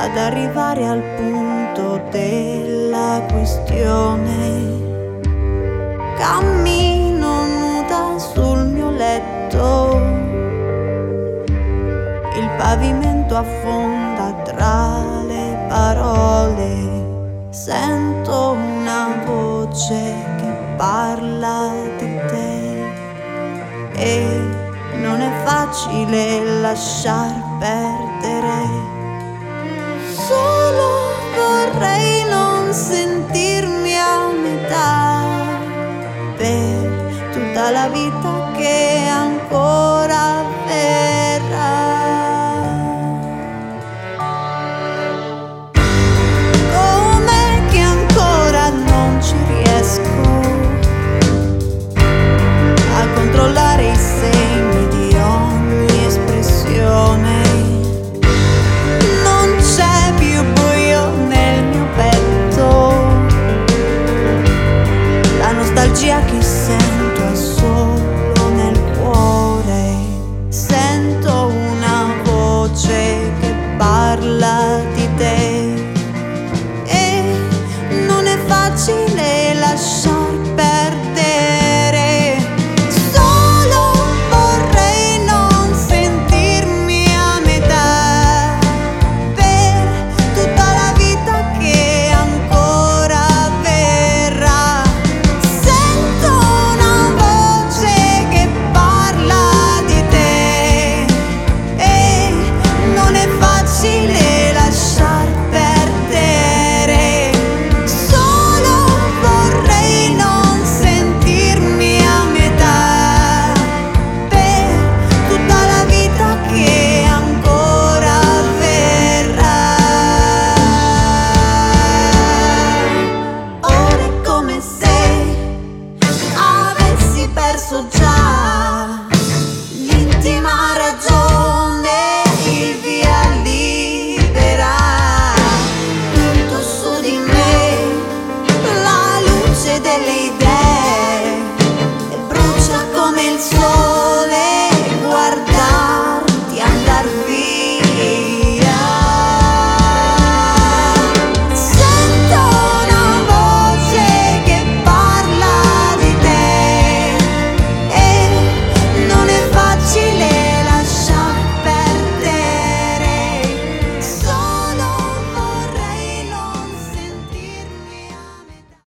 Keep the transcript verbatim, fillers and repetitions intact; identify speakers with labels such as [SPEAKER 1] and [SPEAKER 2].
[SPEAKER 1] ad arrivare al punto della questione. Cammino nuda sul mio letto, il pavimento affonda tra le parole, sento una voce che parla di te e non è facile lasciar perdere. Solo vorrei non sentirmi a metà per tutta la vita che ancora